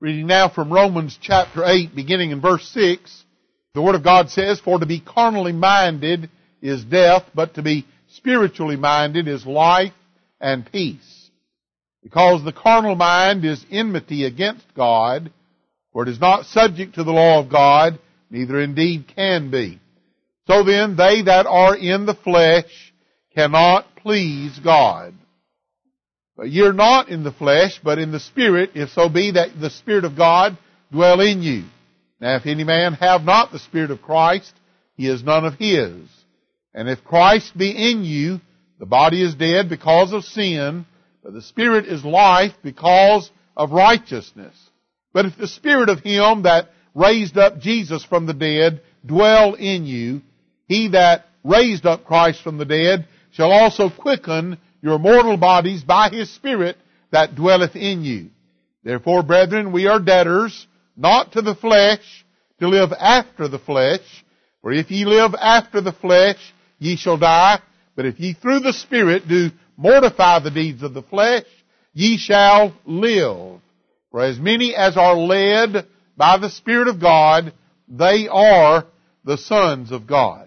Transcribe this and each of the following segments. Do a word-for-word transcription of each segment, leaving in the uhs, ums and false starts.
Reading now from Romans chapter eight, beginning in verse six, the Word of God says, "For to be carnally minded is death, but to be spiritually minded is life and peace. Because the carnal mind is enmity against God, for it is not subject to the law of God, neither indeed can be. So then they that are in the flesh cannot please God. But ye are not in the flesh, but in the Spirit, if so be that the Spirit of God dwell in you. Now if any man have not the Spirit of Christ, he is none of his. And if Christ be in you, the body is dead because of sin, but the Spirit is life because of righteousness. But if the Spirit of him that raised up Jesus from the dead dwell in you, he that raised up Christ from the dead shall also quicken your mortal bodies by his Spirit that dwelleth in you. Therefore, brethren, we are debtors, not to the flesh, to live after the flesh. For if ye live after the flesh, ye shall die. But if ye through the Spirit do mortify the deeds of the flesh, ye shall live. For as many as are led by the Spirit of God, they are the sons of God."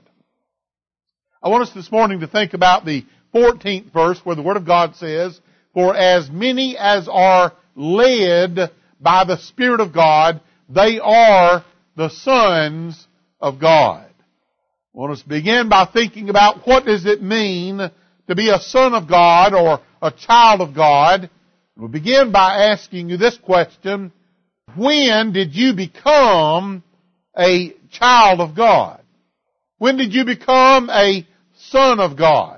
I want us this morning to think about the fourteenth verse where the Word of God says, "For as many as are led by the Spirit of God, they are the sons of God." I want us to begin by thinking about what does it mean to be a son of God or a child of God. We'll begin by asking you this question: when did you become a child of God? When did you become a son of God?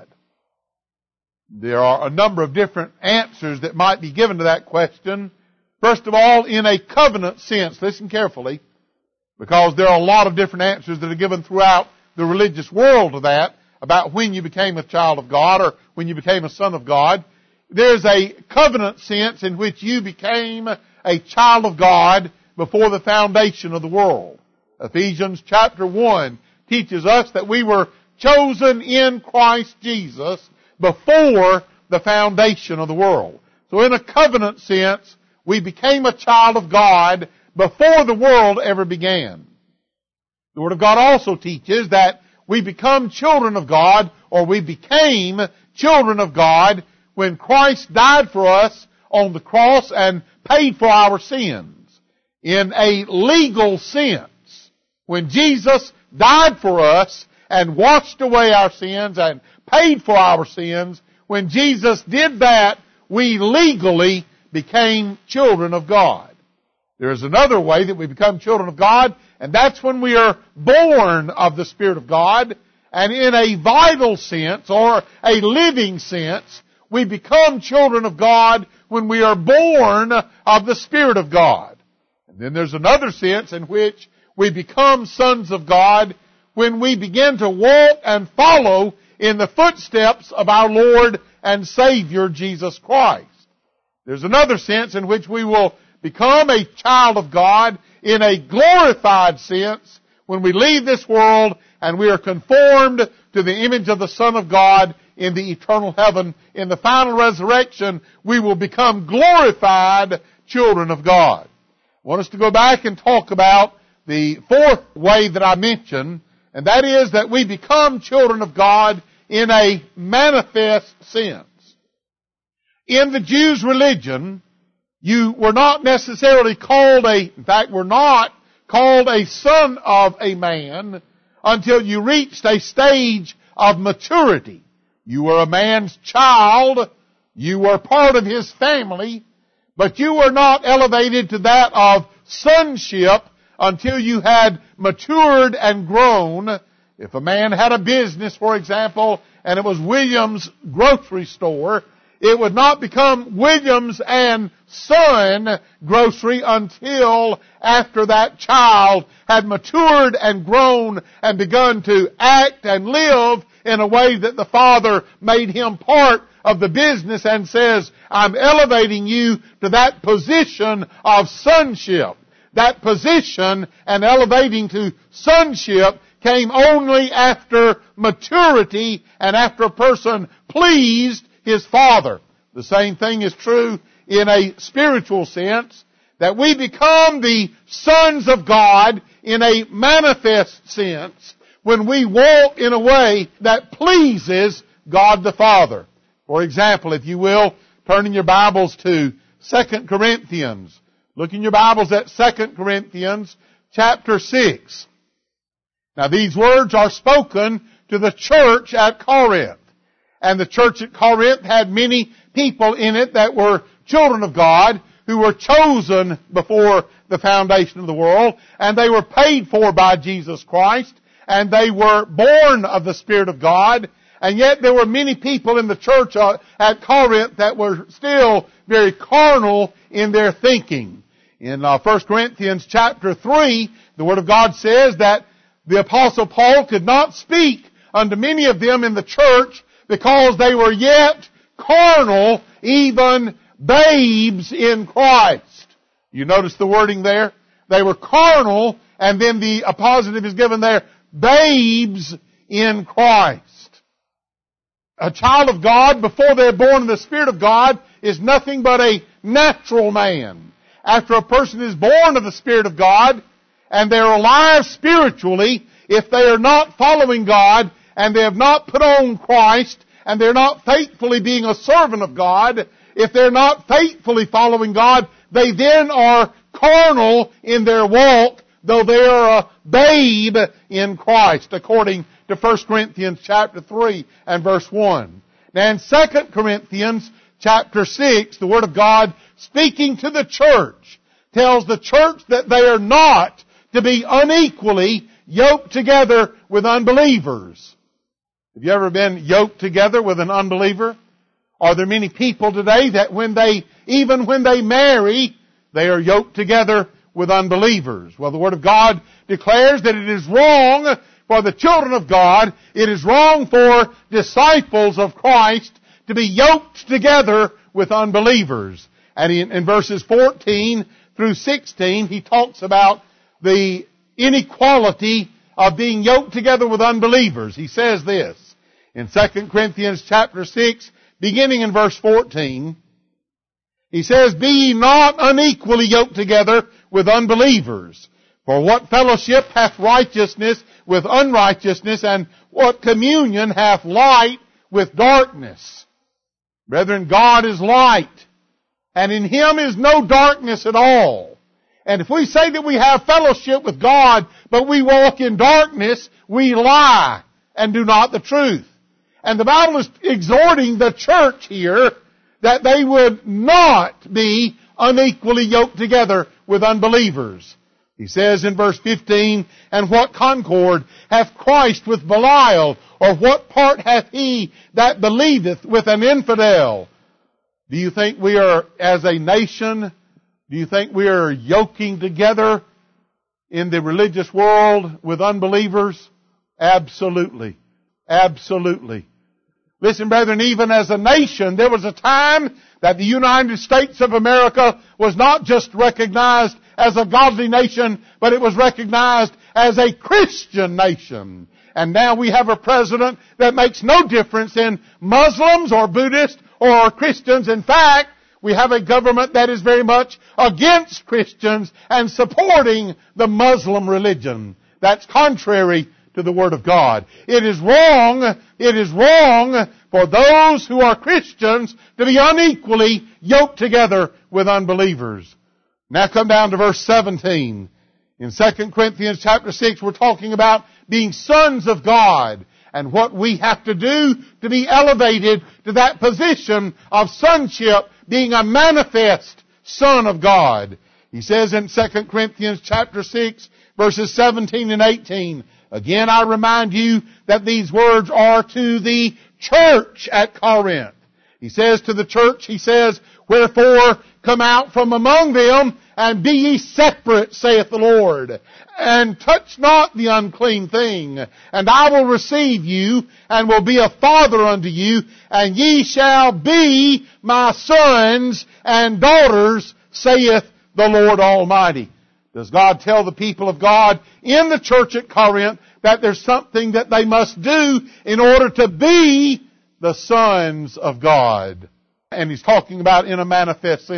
There are a number of different answers that might be given to that question. First of all, in a covenant sense, listen carefully, because there are a lot of different answers that are given throughout the religious world to that, about when you became a child of God or when you became a son of God. There's a covenant sense in which you became a child of God before the foundation of the world. Ephesians chapter one teaches us that we were chosen in Christ Jesus before the foundation of the world. So in a covenant sense, we became a child of God before the world ever began. The Word of God also teaches that we become children of God, or we became children of God, when Christ died for us on the cross and paid for our sins. In a legal sense, when Jesus died for us and washed away our sins and paid for our sins, when Jesus did that, we legally became children of God. There is another way that we become children of God, and that's when we are born of the Spirit of God. And in a vital sense, or a living sense, we become children of God when we are born of the Spirit of God. And then there's another sense in which we become sons of God when we begin to walk and follow in the footsteps of our Lord and Savior Jesus Christ. There's another sense in which we will become a child of God in a glorified sense when we leave this world and we are conformed to the image of the Son of God in the eternal heaven. In the final resurrection, we will become glorified children of God. I want us to go back and talk about the fourth way that I mentioned, and that is that we become children of God in a manifest sense. In the Jews' religion, you were not necessarily called a, in fact, were not called a son of a man until you reached a stage of maturity. You were a man's child, you were part of his family, but you were not elevated to that of sonship until you had matured and grown. If a man had a business, for example, and it was Williams Grocery Store, it would not become Williams and Son Grocery until after that child had matured and grown and begun to act and live in a way that the father made him part of the business and says, "I'm elevating you to that position of sonship." That position and elevating to sonship came only after maturity and after a person pleased his father. The same thing is true in a spiritual sense, that we become the sons of God in a manifest sense when we walk in a way that pleases God the Father. For example, if you will, turn in your Bibles to Second Corinthians. Look in your Bibles at Second Corinthians chapter six. Now these words are spoken to the church at Corinth. And the church at Corinth had many people in it that were children of God who were chosen before the foundation of the world, and they were paid for by Jesus Christ, and they were born of the Spirit of God, and yet there were many people in the church at Corinth that were still very carnal in their thinking. In uh, First Corinthians chapter three, the Word of God says that the Apostle Paul could not speak unto many of them in the church because they were yet carnal, even babes in Christ. You notice the wording there? They were carnal, and then the a positive is given there, babes in Christ. A child of God, before they're born in the Spirit of God, is nothing but a natural man. After a person is born of the Spirit of God, and they're alive spiritually, if they are not following God, and they have not put on Christ, and they're not faithfully being a servant of God, if they're not faithfully following God, they then are carnal in their walk, though they are a babe in Christ, according to First Corinthians chapter three and verse one. Now in Second Corinthians chapter six, the Word of God, speaking to the church, tells the church that they are not to be unequally yoked together with unbelievers. Have you ever been yoked together with an unbeliever? Are there many people today that when they, even when they marry, they are yoked together with unbelievers? Well, the Word of God declares that it is wrong for the children of God, it is wrong for disciples of Christ to be yoked together with unbelievers. And in, in verses fourteen through sixteen, he talks about the inequality of being yoked together with unbelievers. He says this in Second Corinthians chapter six, beginning in verse fourteen. He says, "Be ye not unequally yoked together with unbelievers. For what fellowship hath righteousness with unrighteousness, and what communion hath light with darkness? Brethren, God is light, and in Him is no darkness at all. And if we say that we have fellowship with God, but we walk in darkness, we lie and do not the truth." And the Bible is exhorting the church here that they would not be unequally yoked together with unbelievers. He says in verse fifteen, "And what concord hath Christ with Belial? Or what part hath he that believeth with an infidel?" Do you think we are, as a nation, do you think we are yoking together in the religious world with unbelievers? Absolutely. Absolutely. Listen, brethren, even as a nation, there was a time that the United States of America was not just recognized as a godly nation, but it was recognized as a Christian nation. And now we have a president that makes no difference in Muslims or Buddhists or Christians. In fact, we have a government that is very much against Christians and supporting the Muslim religion. That's contrary to the Word of God. It is wrong, it is wrong for those who are Christians to be unequally yoked together with unbelievers. Now come down to verse seventeen. In Second Corinthians chapter six, we're talking about being sons of God and what we have to do to be elevated to that position of sonship, being a manifest son of God. He says in Second Corinthians chapter six, verses seventeen and eighteen, again I remind you that these words are to the church at Corinth. He says to the church, he says, "Wherefore come out from among them, and be ye separate, saith the Lord, and touch not the unclean thing, and I will receive you, and will be a father unto you, and ye shall be my sons and daughters, saith the Lord Almighty." Does God tell the people of God in the church at Corinth that there's something that they must do in order to be the sons of God? And He's talking about in a manifest sense.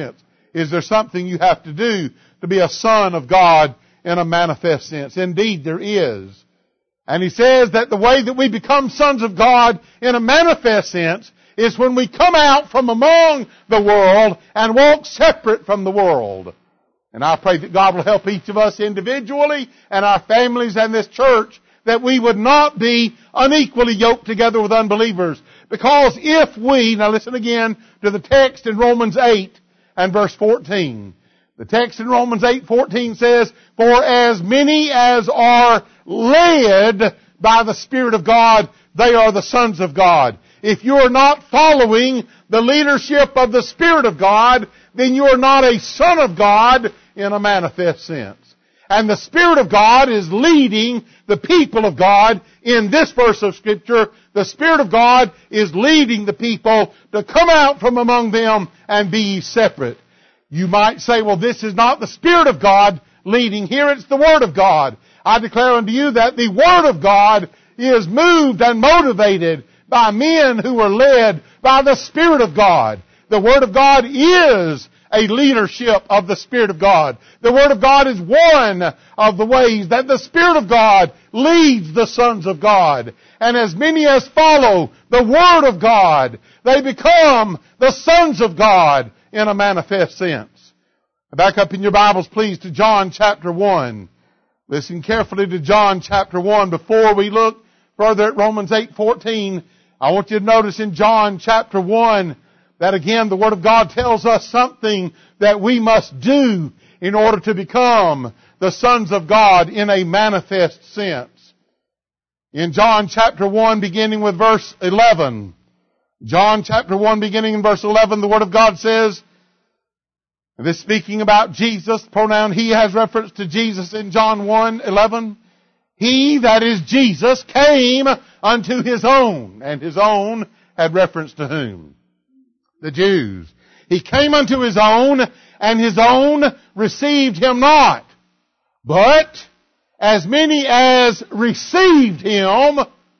Is there something you have to do to be a son of God in a manifest sense? Indeed, there is. And he says that the way that we become sons of God in a manifest sense is when we come out from among the world and walk separate from the world. And I pray that God will help each of us individually and our families and this church that we would not be unequally yoked together with unbelievers. Because if we, now listen again to the text in Romans eight and verse fourteen. The text in Romans eight fourteen says, "For as many as are led by the Spirit of God, they are the sons of God." If you are not following the leadership of the Spirit of God, then you are not a son of God in a manifest sense. And the Spirit of God is leading the people of God in this verse of Scripture. The Spirit of God is leading the people to come out from among them and be ye separate. You might say, well, this is not the Spirit of God leading. Here it's the Word of God. I declare unto you that the Word of God is moved and motivated by men who are led by the Spirit of God. The Word of God is a leadership of the Spirit of God. The Word of God is one of the ways that the Spirit of God leads the sons of God. And as many as follow the Word of God, they become the sons of God in a manifest sense. Back up in your Bibles, please, to John chapter one. Listen carefully to John chapter one. Before we look further at Romans eight fourteen, I want you to notice in John chapter one that again the Word of God tells us something that we must do in order to become the sons of God in a manifest sense. In John chapter one, beginning with verse eleven, John chapter one, beginning in verse eleven, the Word of God says, and this speaking about Jesus, pronoun He has reference to Jesus in John one eleven. He, that is Jesus, came unto His own, and His own had reference to whom? The Jews. He came unto His own, and His own received Him not. But as many as received Him,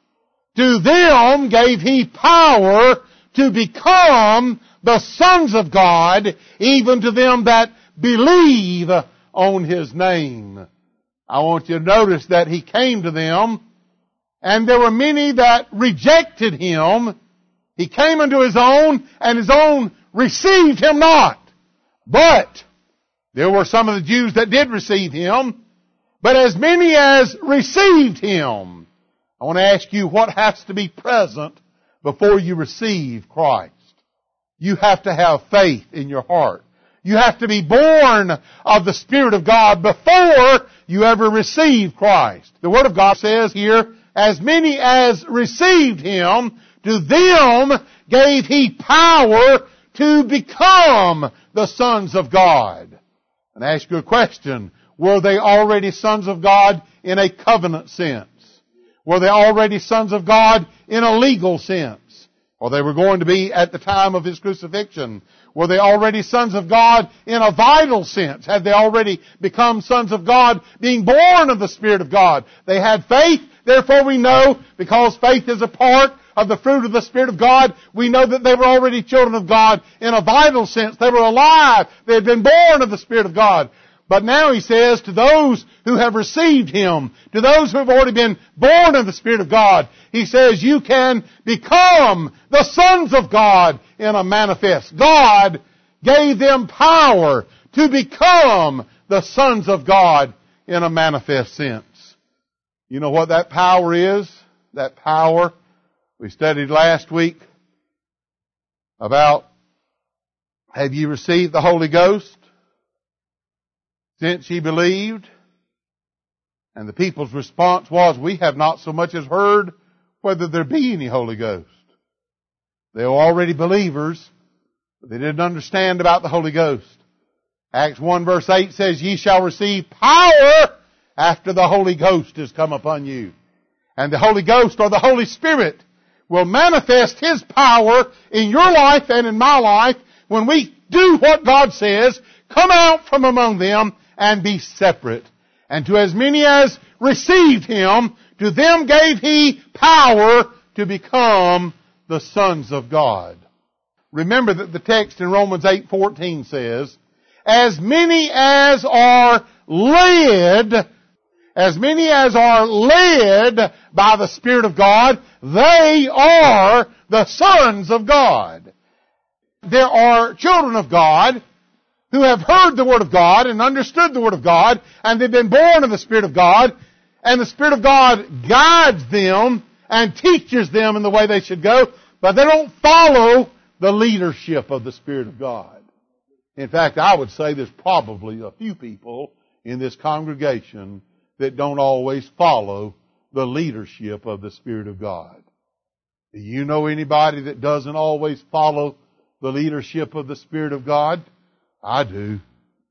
to them gave He power to become the sons of God, even to them that believe on His name. I want you to notice that He came to them, and there were many that rejected Him. He came unto His own, and His own received Him not. But there were some of the Jews that did receive Him. But as many as received Him, I want to ask you what has to be present before you receive Christ. You have to have faith in your heart. You have to be born of the Spirit of God before you ever receive Christ. The Word of God says here, as many as received Him, to them gave He power to become the sons of God. And I ask you a question. Were they already sons of God in a covenant sense? Were they already sons of God in a legal sense? Or they were going to be at the time of His crucifixion? Were they already sons of God in a vital sense? Had they already become sons of God being born of the Spirit of God? They had faith, therefore we know, because faith is a part of the fruit of the Spirit of God, we know that they were already children of God in a vital sense. They were alive. They had been born of the Spirit of God. But now He says to those who have received Him, to those who have already been born of the Spirit of God, He says you can become the sons of God in a manifest. God gave them power to become the sons of God in a manifest sense. You know what that power is? That power we studied last week about, have you received the Holy Ghost since ye believed? And the people's response was, we have not so much as heard whether there be any Holy Ghost. They were already believers, but they didn't understand about the Holy Ghost. Acts one verse eight says, ye shall receive power after the Holy Ghost has come upon you. And the Holy Ghost, or the Holy Spirit, will manifest His power in your life and in my life when we do what God says, come out from among them and be separate. And to as many as received Him, to them gave He power to become the sons of God. Remember that the text in Romans eight fourteen says, as many as are led, as many as are led by the Spirit of God, they are the sons of God. There are children of God who have heard the Word of God and understood the Word of God, and they've been born of the Spirit of God, and the Spirit of God guides them and teaches them in the way they should go, but they don't follow the leadership of the Spirit of God. In fact, I would say there's probably a few people in this congregation that don't always follow the leadership of the Spirit of God. Do you know anybody that doesn't always follow the leadership of the Spirit of God? I do.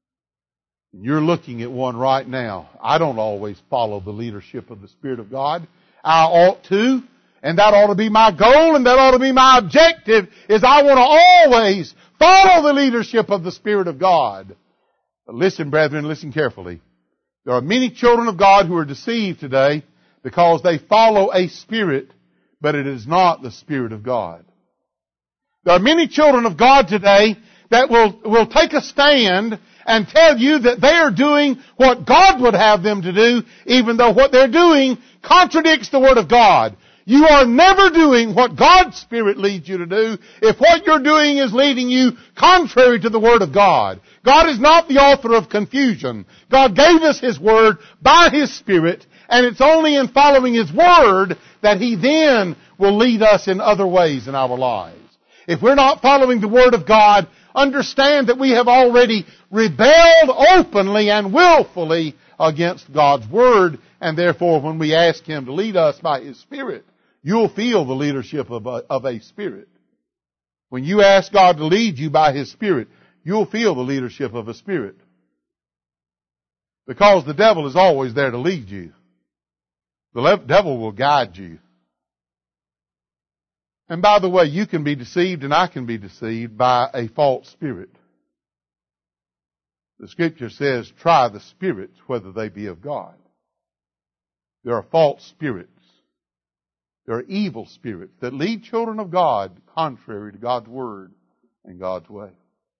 You're looking at one right now. I don't always follow the leadership of the Spirit of God. I ought to, and that ought to be my goal, and that ought to be my objective, is I want to always follow the leadership of the Spirit of God. But listen, brethren, listen carefully. There are many children of God who are deceived today because they follow a spirit, but it is not the Spirit of God. There are many children of God today that will, will take a stand and tell you that they are doing what God would have them to do, even though what they're doing contradicts the Word of God. You are never doing what God's Spirit leads you to do if what you're doing is leading you contrary to the Word of God. God is not the author of confusion. God gave us His Word by His Spirit, and it's only in following His Word that He then will lead us in other ways in our lives. If we're not following the Word of God, understand that we have already rebelled openly and willfully against God's Word, and therefore when we ask Him to lead us by His Spirit, you'll feel the leadership of a, of a Spirit. When you ask God to lead you by His Spirit, you'll feel the leadership of a Spirit. Because the devil is always there to lead you. The le- devil will guide you. And by the way, you can be deceived and I can be deceived by a false spirit. The Scripture says, try the spirits whether they be of God. There are false spirits. There are evil spirits that lead children of God contrary to God's Word and God's way.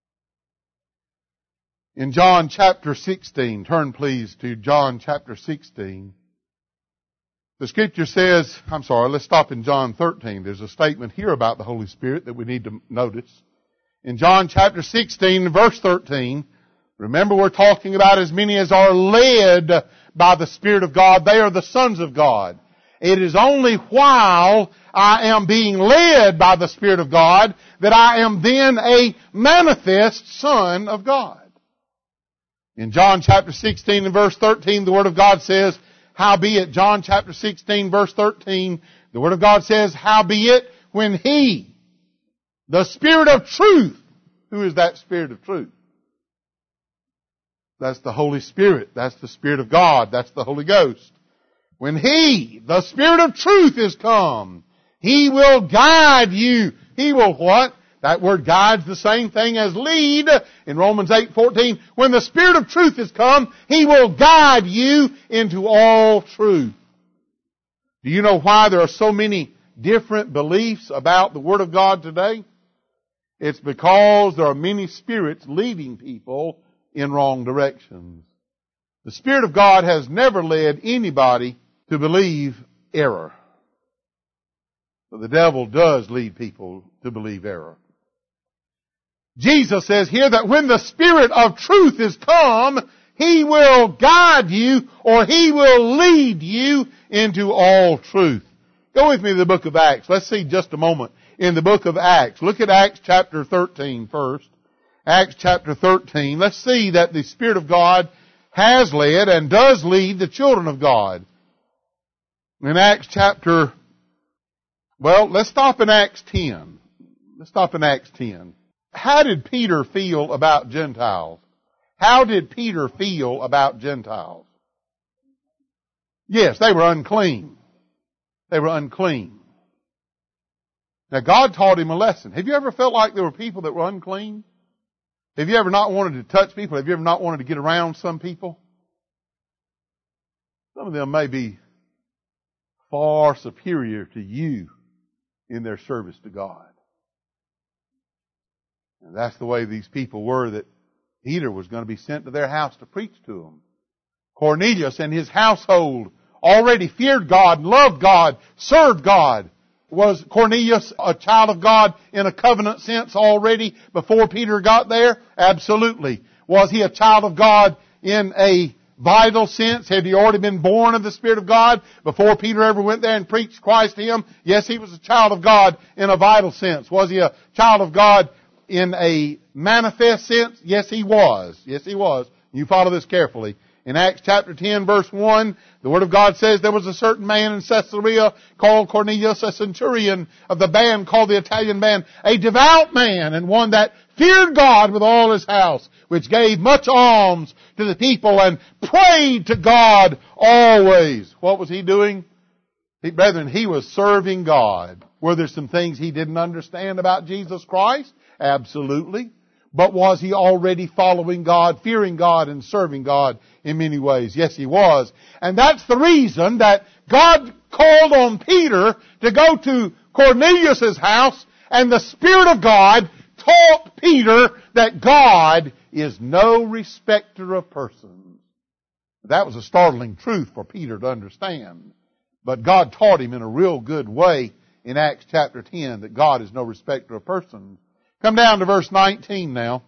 In John chapter sixteen, turn please to John chapter sixteen. The Scripture says, I'm sorry, let's stop in John thirteen. There's a statement here about the Holy Spirit that we need to notice. In John chapter sixteen, verse thirteen, remember we're talking about as many as are led by the Spirit of God. They are the sons of God. It is only while I am being led by the Spirit of God that I am then a manifest son of God. In John chapter sixteen and verse thirteen, the Word of God says, howbeit, John chapter sixteen verse thirteen, the Word of God says, howbeit, when He, the Spirit of truth, who is that Spirit of truth? That's the Holy Spirit. That's the Spirit of God. That's the Holy Ghost. When He, the Spirit of truth, is come, He will guide you. He will what? That word guide's the same thing as lead in Romans eight fourteen. When the Spirit of truth is come, He will guide you into all truth. Do you know why there are so many different beliefs about the Word of God today? It's because there are many spirits leading people in wrong directions. The Spirit of God has never led anybody to believe error. But the devil does lead people to believe error. Jesus says here that when the Spirit of truth is come, He will guide you, or He will lead you into all truth. Go with me to the book of Acts. Let's see just a moment in the book of Acts. Look at Acts chapter thirteen first. Acts chapter thirteen. Let's see that the Spirit of God has led and does lead the children of God. In Acts chapter, well, let's stop in Acts ten. Let's stop in Acts ten. How did Peter feel about Gentiles? How did Peter feel about Gentiles? Yes, they were unclean. They were unclean. Now God taught him a lesson. Have you ever felt like there were people that were unclean? Have you ever not wanted to touch people? Have you ever not wanted to get around some people? Some of them may be far superior to you in their service to God. And that's the way these people were that Peter was going to be sent to their house to preach to them. Cornelius and his household already feared God, and loved God, served God. Was Cornelius a child of God in a covenant sense already before Peter got there? Absolutely. Was he a child of God in a vital sense? Had he already been born of the Spirit of God before Peter ever went there and preached Christ to him? Yes, he was a child of God in a vital sense. Was he a child of God in a manifest sense? Yes, he was. Yes, he was. You follow this carefully. In Acts chapter ten, verse one, the Word of God says there was a certain man in Caesarea called Cornelius, a centurion of the band called the Italian band, a devout man and one that feared God with all his house, which gave much alms to the people and prayed to God always. What was he doing? He, brethren, he was serving God. Were there some things he didn't understand about Jesus Christ? Absolutely. But was he already following God, fearing God, and serving God in many ways? Yes, he was. And that's the reason that God called on Peter to go to Cornelius' house, and the Spirit of God taught Peter that God is no respecter of persons. That was a startling truth for Peter to understand. But God taught him in a real good way in Acts chapter ten that God is no respecter of persons. Come down to verse nineteen now.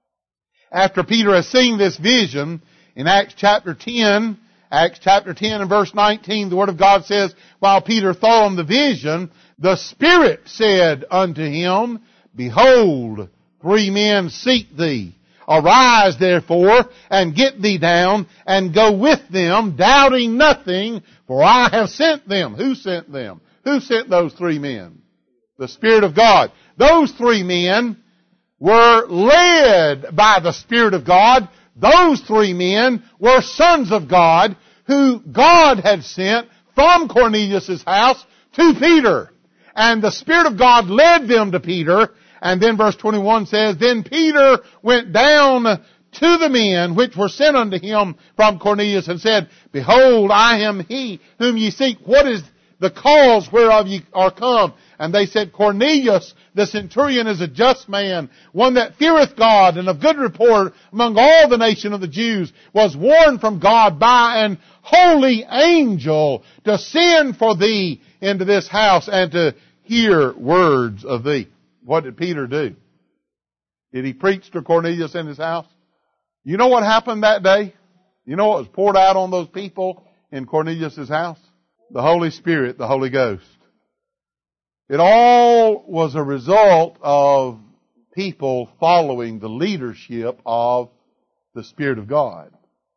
After Peter has seen this vision, in Acts chapter ten, Acts chapter ten and verse nineteen, the Word of God says, while Peter thought on the vision, the Spirit said unto him, Behold, three men seek thee. Arise therefore, and get thee down, and go with them, doubting nothing, for I have sent them. Who sent them? Who sent those three men? The Spirit of God. Those three men were led by the Spirit of God. Those three men were sons of God who God had sent from Cornelius' house to Peter. And the Spirit of God led them to Peter. And then verse twenty-one says, Then Peter went down to the men which were sent unto him from Cornelius and said, Behold, I am he whom ye seek. What is the cause whereof ye are come? And they said, Cornelius, the centurion, is a just man, one that feareth God and of good report among all the nation of the Jews, was warned from God by an holy angel to send for thee into this house and to hear words of thee. What did Peter do? Did he preach to Cornelius in his house? You know what happened that day? You know what was poured out on those people in Cornelius' house? The Holy Spirit, the Holy Ghost. It all was a result of people following the leadership of the Spirit of God.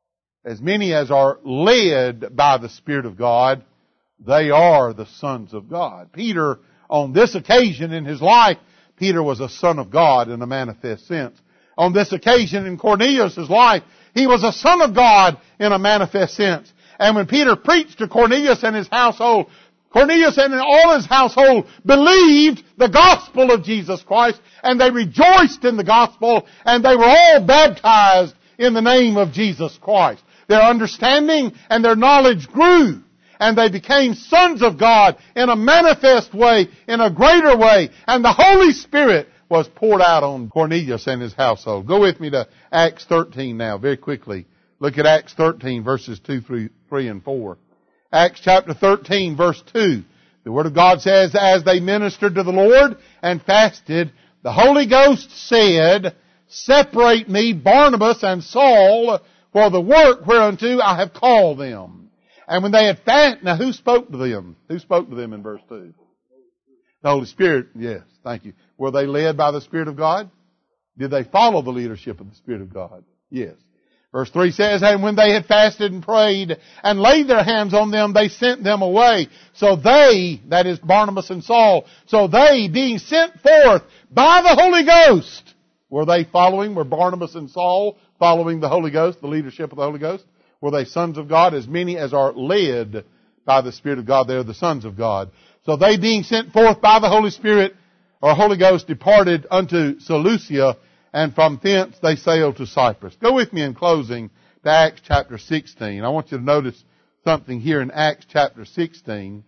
As many as are led by the Spirit of God, they are the sons of God. Peter, on this occasion in his life, Peter was a son of God in a manifest sense. On this occasion in Cornelius' life, he was a son of God in a manifest sense. And when Peter preached to Cornelius and his household, Cornelius and all his household believed the gospel of Jesus Christ, and they rejoiced in the gospel, and they were all baptized in the name of Jesus Christ. Their understanding and their knowledge grew, and they became sons of God in a manifest way, in a greater way, and the Holy Spirit was poured out on Cornelius and his household. Go with me to Acts thirteen now, very quickly. Look at Acts thirteen, verses two through three and four. Acts chapter thirteen, verse two. The Word of God says, As they ministered to the Lord and fasted, the Holy Ghost said, Separate me, Barnabas and Saul, for the work whereunto I have called them. And when they had fasted, now who spoke to them? Who spoke to them in verse two? The Holy Spirit, yes, thank you. Were they led by the Spirit of God? Did they follow the leadership of the Spirit of God? Yes. Verse three says, And when they had fasted and prayed and laid their hands on them, they sent them away. So they, that is Barnabas and Saul, so they, being sent forth by the Holy Ghost, were they following, were Barnabas and Saul following the Holy Ghost, the leadership of the Holy Ghost? Were they sons of God? As many as are led by the Spirit of God, they are the sons of God. So they, being sent forth by the Holy Spirit, or Holy Ghost, departed unto Seleucia, and from thence they sailed to Cyprus. Go with me in closing to Acts chapter sixteen. I want you to notice something here in Acts chapter sixteen.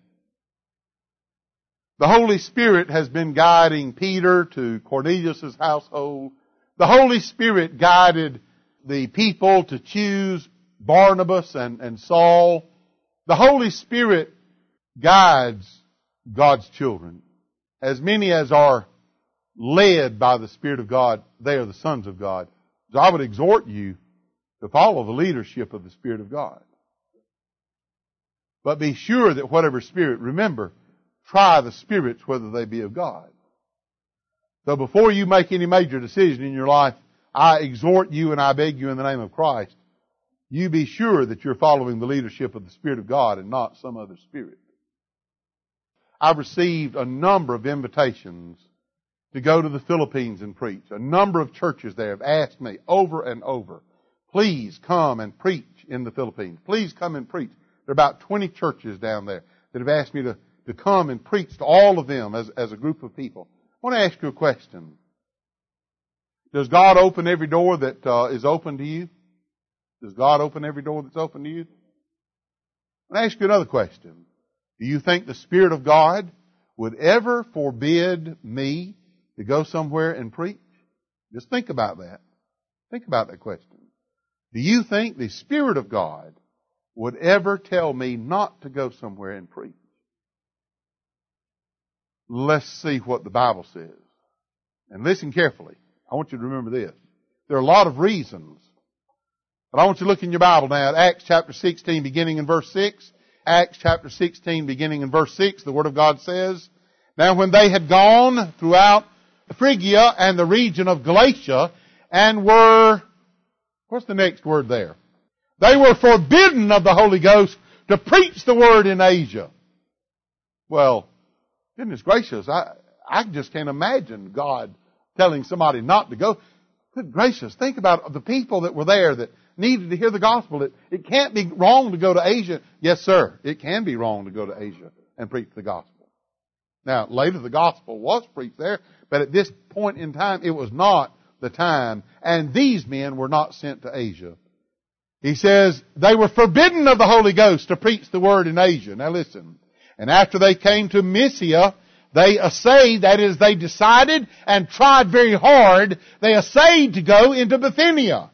The Holy Spirit has been guiding Peter to Cornelius' household. The Holy Spirit guided the people to choose Barnabas and, and Saul. The Holy Spirit guides God's children. As many as are led by the Spirit of God, they are the sons of God. So I would exhort you to follow the leadership of the Spirit of God. But be sure that whatever spirit, remember, try the spirits whether they be of God. So before you make any major decision in your life, I exhort you and I beg you in the name of Christ, you be sure that you're following the leadership of the Spirit of God and not some other spirit. I've received a number of invitations to go to the Philippines and preach. A number of churches there have asked me over and over, please come and preach in the Philippines. Please come and preach. There are about twenty churches down there that have asked me to, to come and preach to all of them as, as a group of people. I want to ask you a question. Does God open every door that uh, is open to you? Does God open every door that's open to you? I want to ask you another question. Do you think the Spirit of God would ever forbid me to go somewhere and preach? Just think about that. Think about that question. Do you think the Spirit of God would ever tell me not to go somewhere and preach? Let's see what the Bible says. And listen carefully. I want you to remember this. There are a lot of reasons. But I want you to look in your Bible now at Acts chapter sixteen beginning in verse six. Acts chapter sixteen beginning in verse six, the Word of God says, Now when they had gone throughout Phrygia and the region of Galatia and were, what's the next word there? They were forbidden of the Holy Ghost to preach the Word in Asia. Well, goodness gracious, I, I just can't imagine God telling somebody not to go. Good gracious, think about the people that were there that needed to hear the gospel. It, it can't be wrong to go to Asia. Yes, sir, it can be wrong to go to Asia and preach the gospel. Now, later the gospel was preached there, but at this point in time, it was not the time, and these men were not sent to Asia. He says, they were forbidden of the Holy Ghost to preach the word in Asia. Now listen, and after they came to Mysia, they essayed, that is, they decided and tried very hard, they essayed to go into Bithynia.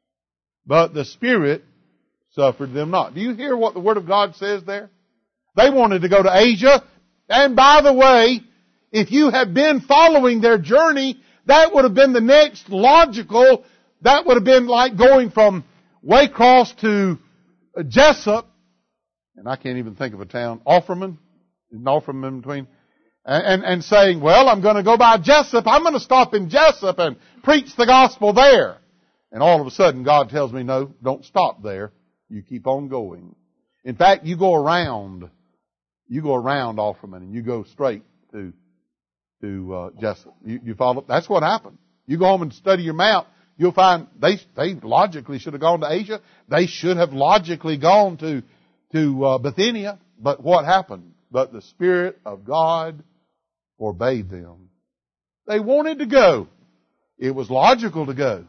But the Spirit suffered them not. Do you hear what the Word of God says there? They wanted to go to Asia. And by the way, if you have been following their journey, that would have been the next logical, that would have been like going from Waycross to Jessup, and I can't even think of a town, Offerman, isn't Offerman in between? And, and, and saying, well, I'm going to go by Jessup, I'm going to stop in Jessup and preach the gospel there. And all of a sudden God tells me, no, don't stop there. You keep on going. In fact, you go around, you go around Offerman and you go straight to, to, uh, Jessup. You, you follow? That's what happened. You go home and study your map. You'll find they, they logically should have gone to Asia. They should have logically gone to, to, uh, Bithynia. But what happened? But the Spirit of God forbade them. They wanted to go. It was logical to go.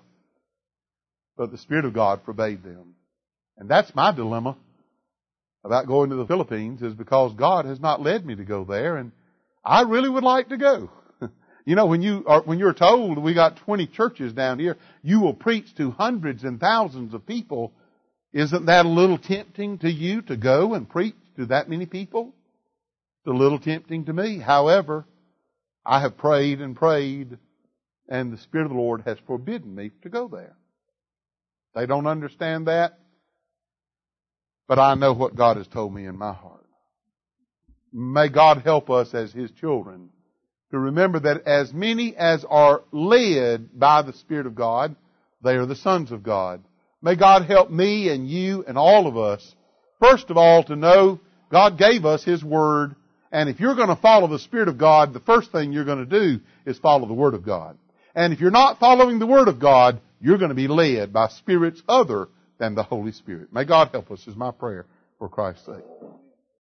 But the Spirit of God forbade them. And that's my dilemma about going to the Philippines, is because God has not led me to go there, and I really would like to go. You know, when you are, when you're told we got twenty churches down here, you will preach to hundreds and thousands of people, isn't that a little tempting to you to go and preach to that many people? It's a little tempting to me. However, I have prayed and prayed, and the Spirit of the Lord has forbidden me to go there. They don't understand that, but I know what God has told me in my heart. May God help us as His children to remember that as many as are led by the Spirit of God, they are the sons of God. May God help me and you and all of us, first of all, to know God gave us His Word, and if you're going to follow the Spirit of God, the first thing you're going to do is follow the Word of God. And if you're not following the Word of God, you're going to be led by spirits other than the Holy Spirit. May God help us, is my prayer for Christ's sake.